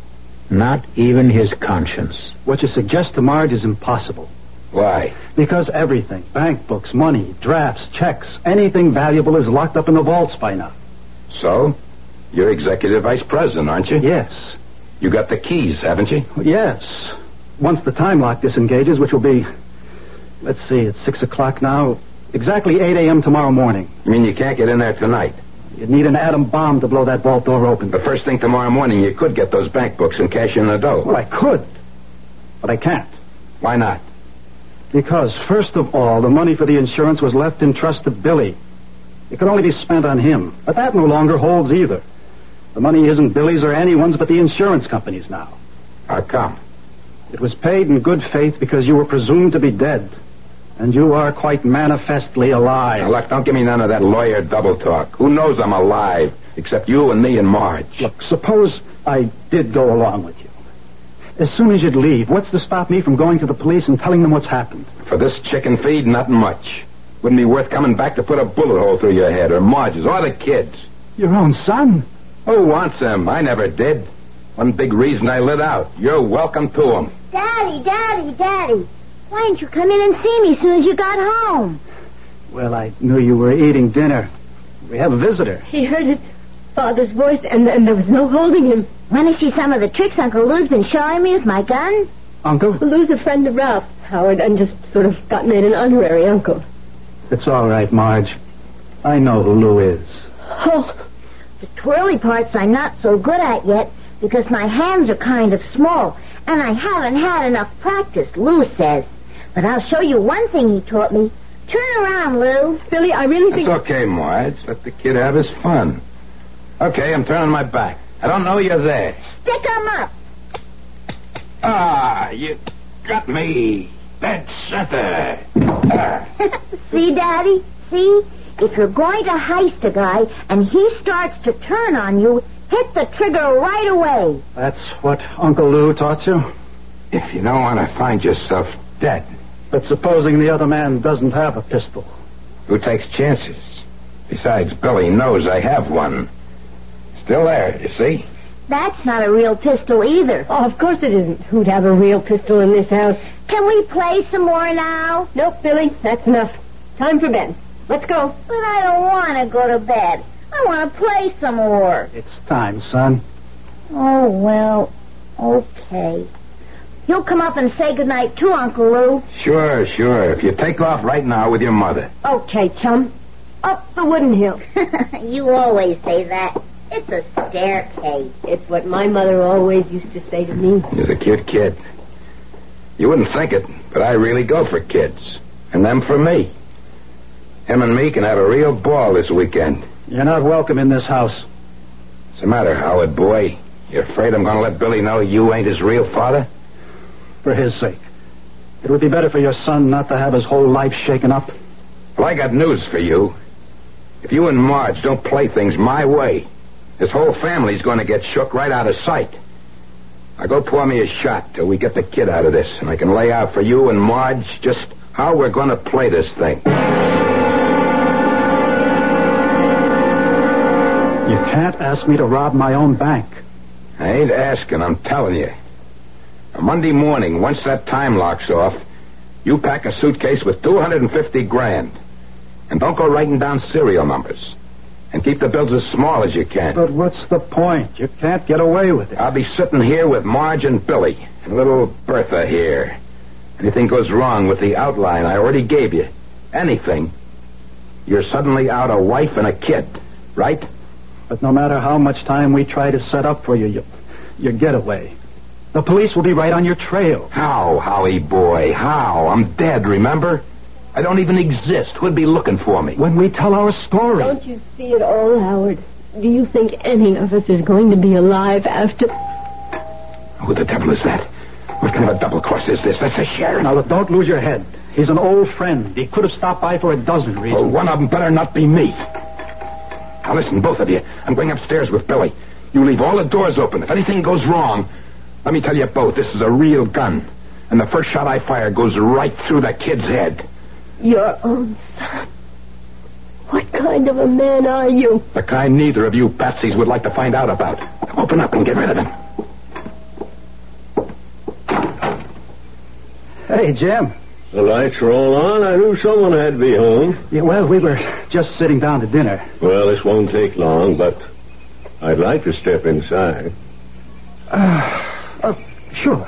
[SPEAKER 3] Not even his conscience.
[SPEAKER 13] What you suggest to Marge is impossible.
[SPEAKER 6] Why?
[SPEAKER 13] Because everything, bank books, money, drafts, checks, anything valuable is locked up in the vaults by now.
[SPEAKER 6] So? You're executive vice president, aren't you?
[SPEAKER 13] Yes.
[SPEAKER 6] You got the keys, haven't you?
[SPEAKER 13] Yes. Once the time lock disengages, which will be, let's see, it's 6 o'clock now, exactly 8 a.m. tomorrow morning.
[SPEAKER 6] You mean you can't get in there tonight?
[SPEAKER 13] You'd need an atom bomb to blow that vault door open.
[SPEAKER 6] The first thing tomorrow morning, you could get those bank books and cash in the dough.
[SPEAKER 13] Well, I could, but I can't.
[SPEAKER 6] Why not?
[SPEAKER 13] Because, first of all, the money for the insurance was left in trust to Billy. It could only be spent on him, but that no longer holds either. The money isn't Billy's or anyone's but the insurance company's now.
[SPEAKER 6] How come?
[SPEAKER 13] It was paid in good faith because you were presumed to be dead. And you are quite manifestly alive.
[SPEAKER 6] Now, look, don't give me none of that lawyer double talk. Who knows I'm alive, except you and me and Marge?
[SPEAKER 13] Look, suppose I did go along with you. As soon as you'd leave, what's to stop me from going to the police and telling them what's happened?
[SPEAKER 6] For this chicken feed, not much. Wouldn't be worth coming back to put a bullet hole through your head, or Marge's, or the kids.
[SPEAKER 13] Your own son?
[SPEAKER 6] Who wants him? I never did. One big reason I lit out. You're welcome to him.
[SPEAKER 4] Daddy. Why didn't you come in and see me as soon as you got home?
[SPEAKER 13] Well, I knew you were eating dinner. We have a visitor.
[SPEAKER 5] He heard his father's voice, and there was no holding him.
[SPEAKER 4] Want to see some of the tricks Uncle Lou's been showing me with my gun?
[SPEAKER 13] Uncle?
[SPEAKER 5] Lou's a friend of Ralph's, Howard, and just sort of got made an honorary uncle.
[SPEAKER 13] It's all right, Marge. I know who Lou is.
[SPEAKER 4] Oh, the twirly parts I'm not so good at yet because my hands are kind of small, and I haven't had enough practice, Lou says. But I'll show you one thing he taught me. Turn around, Lou.
[SPEAKER 5] Billy, I really think...
[SPEAKER 6] It's okay, Marge. Let the kid have his fun. Okay, I'm turning my back. I don't know you're there.
[SPEAKER 4] Stick 'em up.
[SPEAKER 6] Ah, you got me. Dead center.
[SPEAKER 4] See, Daddy? See? If you're going to heist a guy and he starts to turn on you, hit the trigger right away.
[SPEAKER 13] That's what Uncle Lou taught you?
[SPEAKER 6] If you don't want to find yourself dead.
[SPEAKER 13] But supposing the other man doesn't have a pistol?
[SPEAKER 6] Who takes chances? Besides, Billy knows I have one. Still there, you see?
[SPEAKER 4] That's not a real pistol either.
[SPEAKER 5] Oh, of course it isn't. Who'd have a real pistol in this house?
[SPEAKER 4] Can we play some more now?
[SPEAKER 5] Nope, Billy. That's enough. Time for bed. Let's go.
[SPEAKER 4] But I don't want to go to bed. I want to play some more.
[SPEAKER 13] It's time, son.
[SPEAKER 4] Oh, well, okay. You'll come up and say goodnight too, Uncle Lou.
[SPEAKER 6] Sure. If you take off right now with your mother.
[SPEAKER 5] Okay, chum. Up the wooden hill.
[SPEAKER 4] You always say that. It's a staircase.
[SPEAKER 5] It's what my mother always used to say to me.
[SPEAKER 6] He's a cute kid. You wouldn't think it, but I really go for kids. And them for me. Him and me can have a real ball this weekend.
[SPEAKER 13] You're not welcome in this house.
[SPEAKER 6] What's the matter, Howard, boy? You afraid I'm going to let Billy know you ain't his real father?
[SPEAKER 13] For his sake. It would be better for your son not to have his whole life shaken up.
[SPEAKER 6] Well, I got news for you. If you and Marge don't play things my way, this whole family's going to get shook right out of sight. Now go pour me a shot till we get the kid out of this, and I can lay out for you and Marge just how we're going to play this thing.
[SPEAKER 13] You can't ask me to rob my own bank.
[SPEAKER 6] I ain't asking, I'm telling you. On Monday morning, once that time lock's off, you pack a suitcase with $250,000. And don't go writing down serial numbers. And keep the bills as small as you can.
[SPEAKER 13] But what's the point? You can't get away with it.
[SPEAKER 6] I'll be sitting here with Marge and Billy. And little Bertha here. Anything goes wrong with the outline I already gave you, anything, you're suddenly out a wife and a kid, right?
[SPEAKER 13] But no matter how much time we try to set up for you, your getaway, the police will be right on your trail.
[SPEAKER 6] How, Howie boy, how? I'm dead, remember? I don't even exist. Who'd be looking for me?
[SPEAKER 13] When we tell our story.
[SPEAKER 5] Don't you see it all, Howard? Do you think any of us is going to be alive after...
[SPEAKER 6] Who the devil is that? What kind of a double cross is this? That's the sheriff.
[SPEAKER 13] Now, look, don't lose your head. He's an old friend. He could have stopped by for a dozen reasons.
[SPEAKER 6] Well, one of them better not be me. Now, listen, both of you. I'm going upstairs with Billy. You leave all the doors open. If anything goes wrong, let me tell you both, this is a real gun. And the first shot I fire goes right through the kid's head.
[SPEAKER 5] Your own son. kind of a man are you?
[SPEAKER 6] The kind neither of you patsies would like to find out about. Open up and get rid of him.
[SPEAKER 13] Hey, Jim.
[SPEAKER 11] The lights are all on. I knew someone had to be home.
[SPEAKER 13] Yeah, well, we were just sitting down to dinner.
[SPEAKER 11] Well, this won't take long, but I'd like to step inside.
[SPEAKER 13] Sure.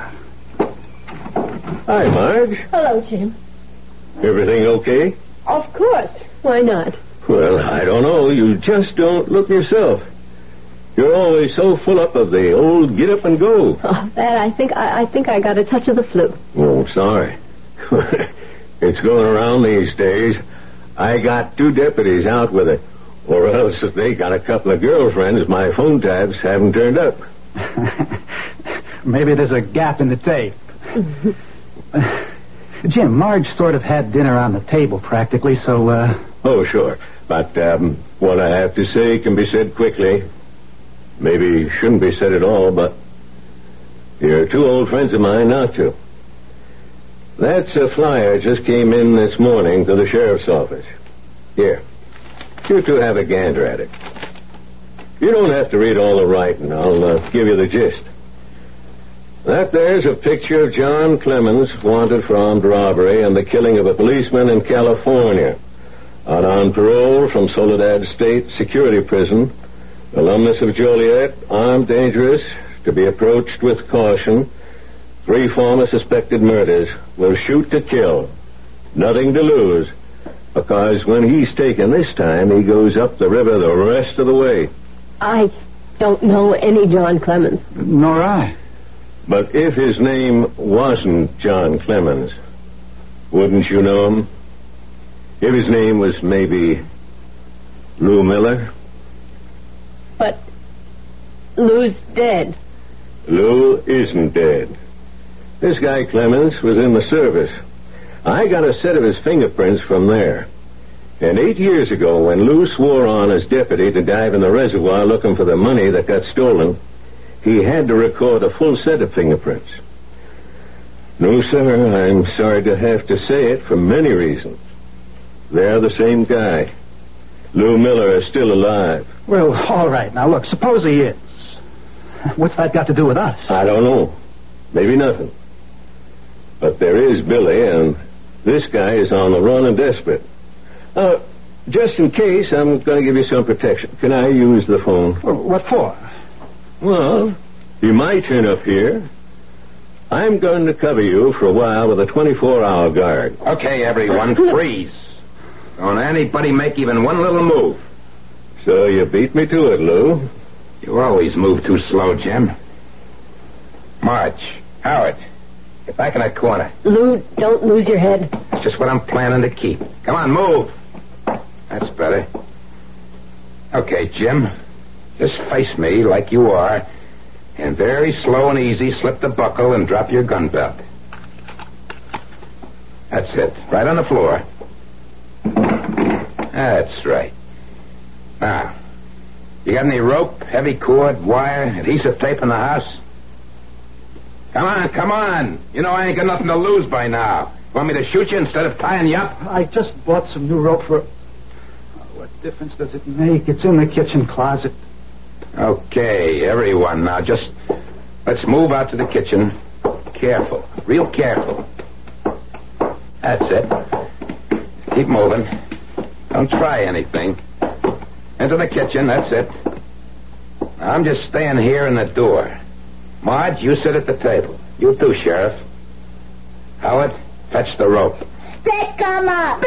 [SPEAKER 11] Hi, Marge.
[SPEAKER 5] Hello, Jim.
[SPEAKER 11] Everything okay?
[SPEAKER 5] Of course. Why not?
[SPEAKER 11] Well, I don't know. You just don't look yourself. You're always so full up of the old get up and go.
[SPEAKER 5] Oh, that I think I got a touch of the flu.
[SPEAKER 11] Oh, sorry. It's going around these days. I got 2 deputies out with it. Or else if they got a couple of girlfriends, my phone tabs haven't turned up.
[SPEAKER 13] Maybe there's a gap in the tape. Jim, Marge sort of had dinner on the table practically, so,
[SPEAKER 11] Oh, sure. But, what I have to say can be said quickly. Maybe shouldn't be said at all, but you're 2 old friends of mine not to. That's a flyer just came in this morning to the sheriff's office. Here. You 2 have a gander at it. You don't have to read all the writing. I'll give you the gist. That there's a picture of John Clemens, wanted for armed robbery and the killing of a policeman in California. Out on parole from Soledad State Security Prison, alumnus of Joliet, armed, dangerous, to be approached with caution. 3 former suspected murders. Will shoot to kill. Nothing to lose. Because when he's taken this time, he goes up the river the rest of the way.
[SPEAKER 5] I don't know any John Clemens.
[SPEAKER 13] Nor I.
[SPEAKER 11] But if his name wasn't John Clemens, wouldn't you know him? If his name was maybe Lou Miller?
[SPEAKER 5] But Lou's dead.
[SPEAKER 11] Lou isn't dead. This guy Clemens was in the service. I got a set of his fingerprints from there. And 8 years ago, when Lou swore on as deputy to dive in the reservoir looking for the money that got stolen, he had to record a full set of fingerprints. No, sir, I'm sorry to have to say it for many reasons. They're the same guy. Lou Miller is still alive.
[SPEAKER 13] Well, all right. Now, look, suppose he is. What's that got to do with us?
[SPEAKER 11] I don't know. Maybe nothing. But there is Billy, and this guy is on the run and desperate. Just in case, I'm going to give you some protection. Can I use the phone?
[SPEAKER 13] Well, what for?
[SPEAKER 11] Well, you might turn up here. I'm going to cover you for a while with a 24-hour guard.
[SPEAKER 6] Okay, everyone, freeze. Don't anybody make even one little move.
[SPEAKER 11] So you beat me to it, Lou.
[SPEAKER 6] You always move too slow, Jim. Marge, Howard, get back in that corner.
[SPEAKER 5] Lou, don't lose your head.
[SPEAKER 6] That's just what I'm planning to keep. Come on, move. That's better. Okay, Jim. Just face me like you are, and very slow and easy slip the buckle and drop your gun belt. That's it. Right on the floor. That's right. Now, you got any rope, heavy cord, wire, adhesive tape in the house? Come on. You know I ain't got nothing to lose by now. Want me to shoot you instead of tying you up?
[SPEAKER 13] I just bought some new rope for... What difference does it make? It's in the kitchen closet.
[SPEAKER 6] Okay, everyone, now just... Let's move out to the kitchen. Careful. Real careful. That's it. Keep moving. Don't try anything. Into the kitchen, that's it. I'm just staying here in the door. Marge, you sit at the table. You too, Sheriff. Howard, fetch the rope.
[SPEAKER 4] Stick 'em up.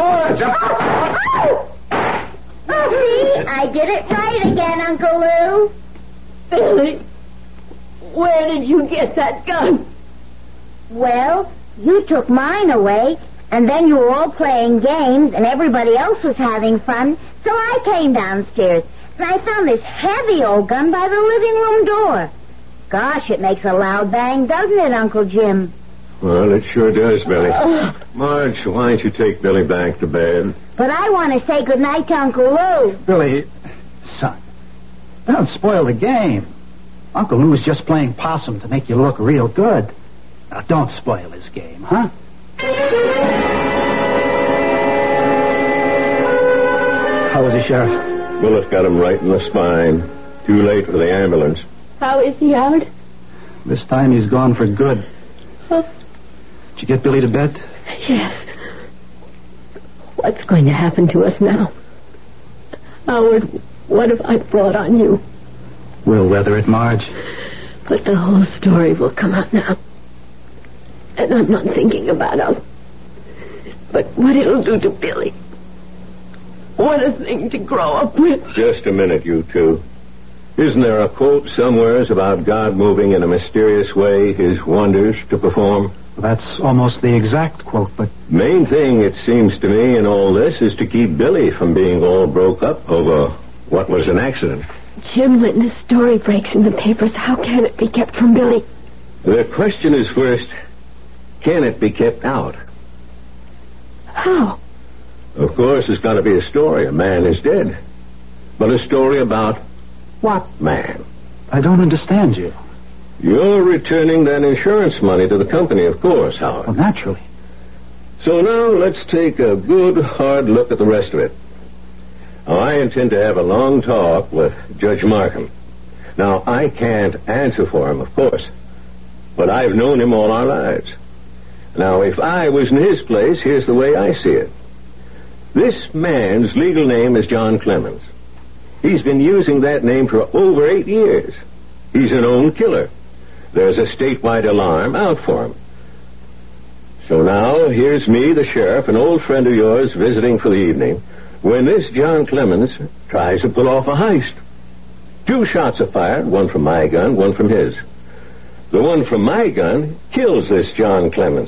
[SPEAKER 6] Oh,
[SPEAKER 4] See, I did it right again, Uncle Lou.
[SPEAKER 5] Billy, where did you get that gun?
[SPEAKER 4] Well, you took mine away, and then you were all playing games, and everybody else was having fun, so I came downstairs, and I found this heavy old gun by the living room door. Gosh, it makes a loud bang, doesn't it, Uncle Jim?
[SPEAKER 11] Well, it sure does, Billy. Marge, why don't you take Billy back to bed?
[SPEAKER 4] But I want to say goodnight to Uncle Lou.
[SPEAKER 13] Billy, son, don't spoil the game. Uncle Lou's just playing possum to make you look real good. Now, don't spoil his game, huh? How is he, Sheriff?
[SPEAKER 11] Bullet got him right in the spine. Too late for the ambulance.
[SPEAKER 5] How is he, Howard?
[SPEAKER 13] This time he's gone for good.
[SPEAKER 5] Huh?
[SPEAKER 13] Did you get Billy to bed?
[SPEAKER 5] Yes. What's going to happen to us now? Howard, what have I brought on you?
[SPEAKER 13] We'll weather it, Marge.
[SPEAKER 5] But the whole story will come out now. And I'm not thinking about us. But what it'll do to Billy. What a thing to grow up with.
[SPEAKER 11] Just a minute, you two. Isn't there a quote somewheres about God moving in a mysterious way his wonders to perform?
[SPEAKER 13] That's almost the exact quote, but...
[SPEAKER 11] Main thing, it seems to me, in all this is to keep Billy from being all broke up over what was an accident.
[SPEAKER 5] Jim, when this story breaks in the papers, how can it be kept from Billy?
[SPEAKER 11] The question is first, can it be kept out?
[SPEAKER 5] How?
[SPEAKER 11] Of course, it's got to be a story. A man is dead. But a story about what man?
[SPEAKER 13] I don't understand you.
[SPEAKER 11] You're returning that insurance money to the company, of course, Howard.
[SPEAKER 13] Well, naturally.
[SPEAKER 11] So now let's take a good, hard look at the rest of it. Now, I intend to have a long talk with Judge Markham. Now, I can't answer for him, of course, but I've known him all our lives. Now, if I was in his place, here's the way I see it. This man's legal name is John Clemens. He's been using that name for over 8 years. He's a known killer. There's a statewide alarm out for him. So now, here's me, the sheriff, an old friend of yours, visiting for the evening, when this John Clemens tries to pull off a heist. 2 shots are fired, one from my gun, one from his. The one from my gun kills this John Clemens.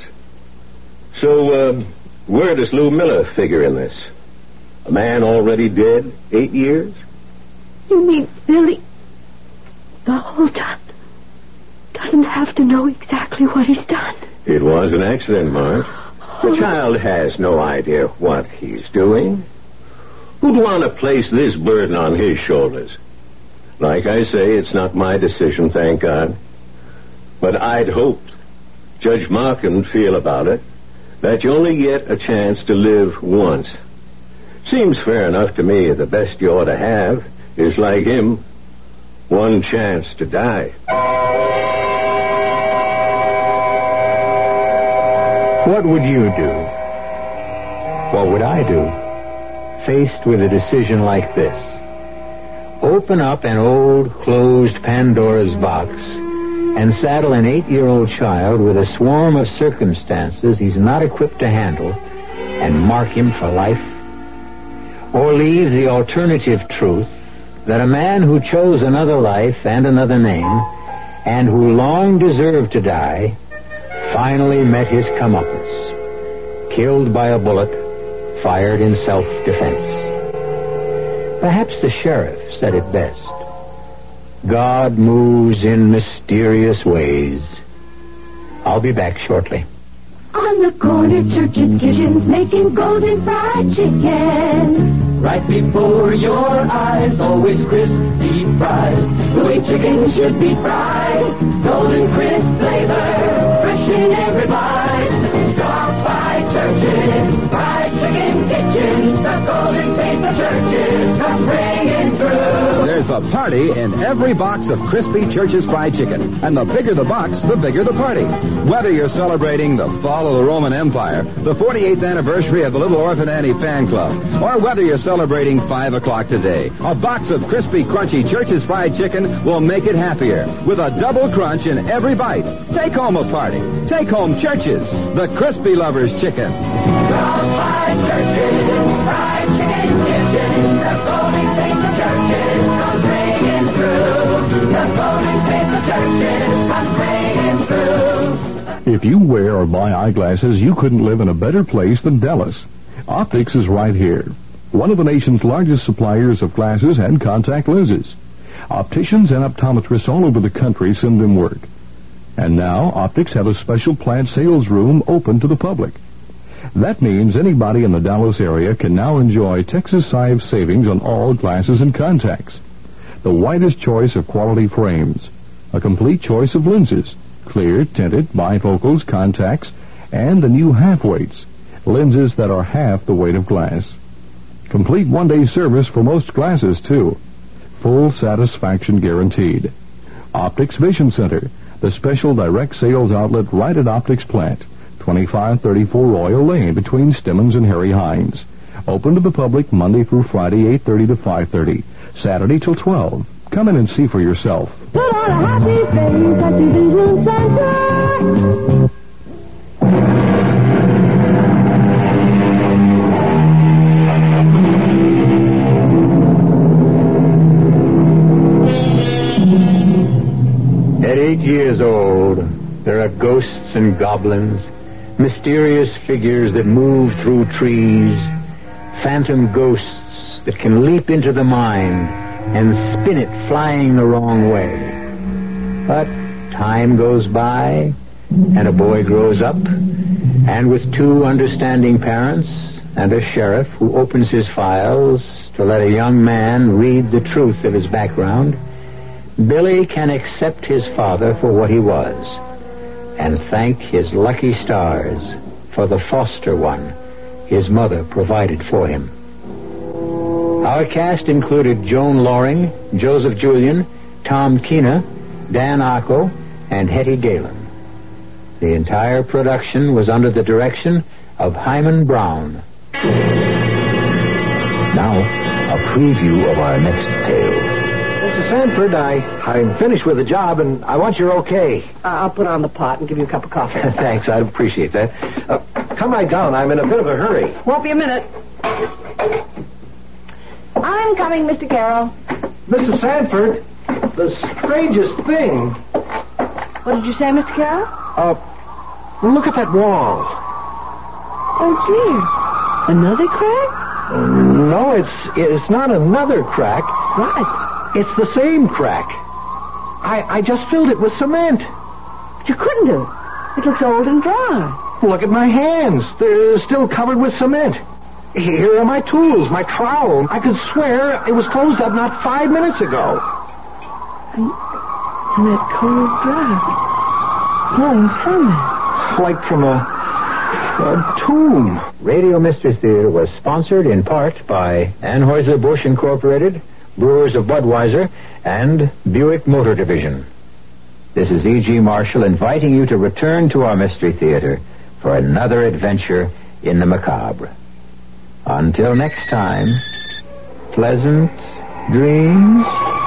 [SPEAKER 11] So, where does Lou Miller figure in this? A man already dead 8 years?
[SPEAKER 5] You mean Billy, the whole time, doesn't have to know exactly what he's done?
[SPEAKER 11] It was an accident, Marge. The child has no idea what he's doing. Who'd want to place this burden on his shoulders? Like I say, it's not my decision, thank God. But I'd hoped Judge Markham'd feel about it that you only get a chance to live once. Seems fair enough to me. The best you ought to have is, like him, one chance to die.
[SPEAKER 3] What would you do? What would I do? Faced with a decision like this. Open up an old, closed Pandora's box and saddle an 8-year-old child with a swarm of circumstances he's not equipped to handle and mark him for life? Or leave the alternative truth that a man who chose another life and another name and who long deserved to die finally met his comeuppance, killed by a bullet fired in self-defense. Perhaps the sheriff said it best. God moves in mysterious ways. I'll be back shortly.
[SPEAKER 17] On the corner, Church's Kitchen's making golden fried chicken.
[SPEAKER 1] Right before your eyes, always crisp, deep fried. The way chicken should be fried. Golden crisp flavor, fresh in every bite. Stop by Church's Fried Chicken Kitchen. The golden taste of Church's comes ringing through.
[SPEAKER 18] There's a party in every box of crispy Church's Fried Chicken. And the bigger the box, the bigger the party. Whether you're celebrating the fall of the Roman Empire, the 48th anniversary of the Little Orphan Annie Fan Club, or whether you're celebrating 5 o'clock today, a box of crispy, crunchy Church's Fried Chicken will make it happier with a double crunch in every bite. Take home a party. Take home Church's, the crispy lover's chicken.
[SPEAKER 1] Fried Church's Fried Chicken Kitchen. The golden taste of Church's comes ringing through. The golden taste of Church's comes ringing through.
[SPEAKER 7] If you wear or buy eyeglasses, you couldn't live in a better place than Dallas. Optics is right here, one of the nation's largest suppliers of glasses and contact lenses. Opticians and optometrists all over the country send them work. And now, Optics have a special plant sales room open to the public. That means anybody in the Dallas area can now enjoy Texas-size savings on all glasses and contacts. The widest choice of quality frames, a complete choice of lenses, clear, tinted, bifocals, contacts, and the new half-weights, lenses that are half the weight of glass. Complete one-day service for most classes, too. Full satisfaction guaranteed. Optics Vision Center, the special direct sales outlet right at Optics Plant, 2534 Royal Lane between Stimmons and Harry Hines. Open to the public Monday through Friday, 8:30 to 5:30. Saturday till 12. Come in and see for yourself.
[SPEAKER 17] Put on a happy face at the Vision Center.
[SPEAKER 3] At 8 years old, there are ghosts and goblins, mysterious figures that move through trees, phantom ghosts that can leap into the mind and spin it flying the wrong way. But time goes by, and a boy grows up, and with 2 understanding parents and a sheriff who opens his files to let a young man read the truth of his background, Billy can accept his father for what he was and thank his lucky stars for the foster one his mother provided for him. Our cast included Joan Loring, Joseph Julian, Tom Keena, Dan Acco, and Hetty Galen. The entire production was under the direction of Hyman Brown.
[SPEAKER 19] Now, a preview of our next tale.
[SPEAKER 20] Mrs. Sanford, I'm finished with the job, and I want your okay.
[SPEAKER 5] I'll put on the pot and give you a cup of coffee.
[SPEAKER 20] Thanks, I'd appreciate that. Come right down. I'm in a bit of a hurry.
[SPEAKER 5] Won't be a minute. I'm coming, Mr. Carroll.
[SPEAKER 20] Mrs. Sanford, the strangest thing.
[SPEAKER 5] What did you say, Mr. Carroll?
[SPEAKER 20] Look at that wall.
[SPEAKER 5] Oh, dear. Another crack?
[SPEAKER 20] No, it's not another crack.
[SPEAKER 5] What?
[SPEAKER 20] It's the same crack. I just filled it with cement.
[SPEAKER 5] You couldn't have. It looks old and dry.
[SPEAKER 20] Look at my hands. They're still covered with cement. Here are my tools, my trowel. I could swear it was closed up not 5 minutes ago.
[SPEAKER 5] And that cold draft flowing from it.
[SPEAKER 20] Like from a tomb.
[SPEAKER 3] Radio Mystery Theater was sponsored in part by Anheuser-Busch Incorporated, Brewers of Budweiser, and Buick Motor Division. This is E.G. Marshall inviting you to return to our Mystery Theater for another adventure in the macabre. Until next time, pleasant dreams.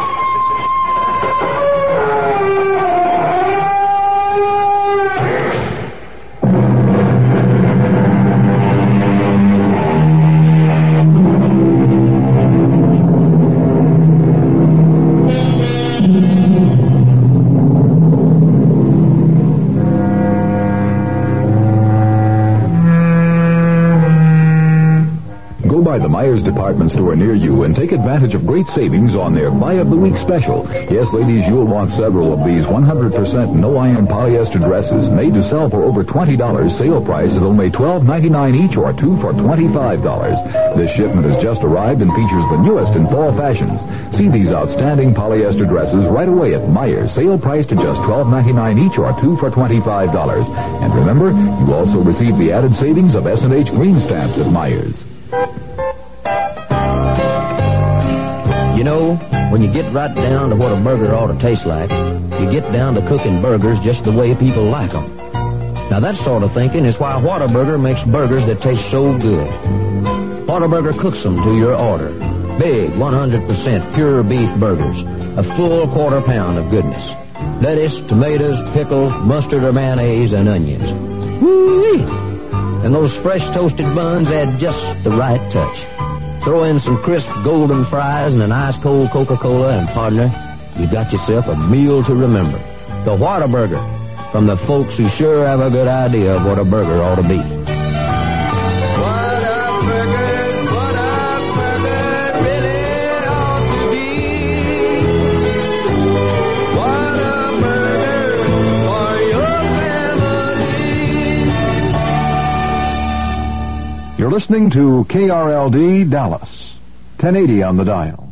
[SPEAKER 7] The Myers department store near you and take advantage of great savings on their Buy of the Week special. Yes, ladies, you'll want several of these 100% no-iron polyester dresses made to sell for over $20, sale price at only $12.99 each or 2 for $25. This shipment has just arrived and features the newest in fall fashions. See these outstanding polyester dresses right away at Myers, sale price to just $12.99 each or 2 for $25. And remember, you also receive the added savings of S&H green stamps at Myers.
[SPEAKER 21] You know, when you get right down to what a burger ought to taste like, you get down to cooking burgers just the way people like them. Now, that sort of thinking is why Whataburger makes burgers that taste so good. Whataburger cooks them to your order. Big, 100% pure beef burgers. A full quarter pound of goodness. Lettuce, tomatoes, pickles, mustard or mayonnaise, and onions. Woo-wee! And those fresh toasted buns add just the right touch. Throw in some crisp golden fries and an ice-cold Coca-Cola, and partner, you got yourself a meal to remember. The Whataburger, from the folks who sure have a good idea of what a burger ought to be.
[SPEAKER 7] You're listening to KRLD Dallas, 1080 on the dial.